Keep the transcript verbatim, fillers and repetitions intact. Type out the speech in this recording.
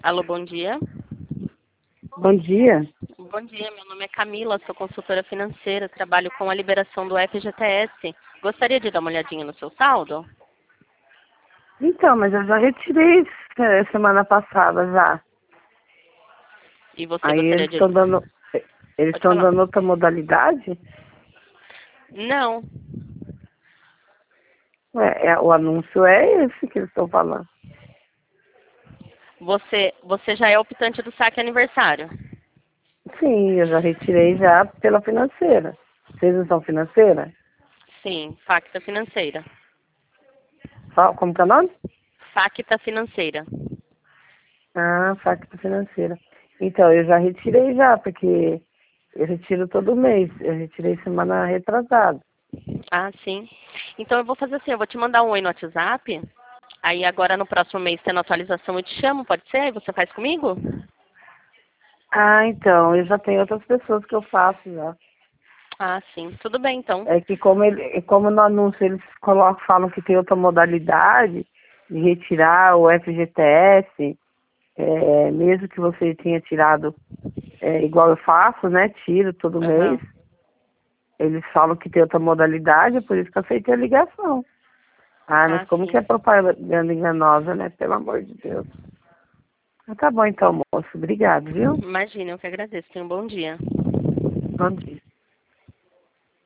Alô, bom dia. Bom dia. Bom dia, meu nome é Camila, sou consultora financeira, trabalho com a liberação do F G T S. Gostaria de dar uma olhadinha no seu saldo? Então, mas eu já retirei eh, semana passada já. E você Aí gostaria eles de... estão dando. Eles Pode estão falar. dando outra modalidade? Não. Ué, é, o anúncio é esse que eles estão falando. Você, você já é optante do saque aniversário? Sim, eu já retirei já pela financeira. Vocês não são financeira? Sim, Facta Financeira. Qual- Como que é o nome? Facta Financeira. Ah, facta financeira. Então, eu já retirei já, porque eu retiro todo mês. Eu retirei semana retrasada. Ah, sim. Então eu vou fazer assim, eu vou te mandar um oi no WhatsApp. Aí agora no próximo mês, tendo atualização, eu te chamo, pode ser? Aí você faz comigo? Ah, então, eu já tenho outras pessoas que eu faço já. Ah, sim. Tudo bem, então. É que como, ele, como no anúncio eles colocam, falam que tem outra modalidade de retirar o F G T S, é, mesmo que você tenha tirado é, igual eu faço, né? Tiro todo mês. Aham. Eles falam que tem outra modalidade, é por isso que eu aceitei a ligação. Ah, mas Ah, como que sim. é propaganda enganosa, né? Pelo amor de Deus. Ah, tá bom então, moço. Obrigado, viu? Imagina, eu que agradeço. Tenha um bom dia. Bom dia.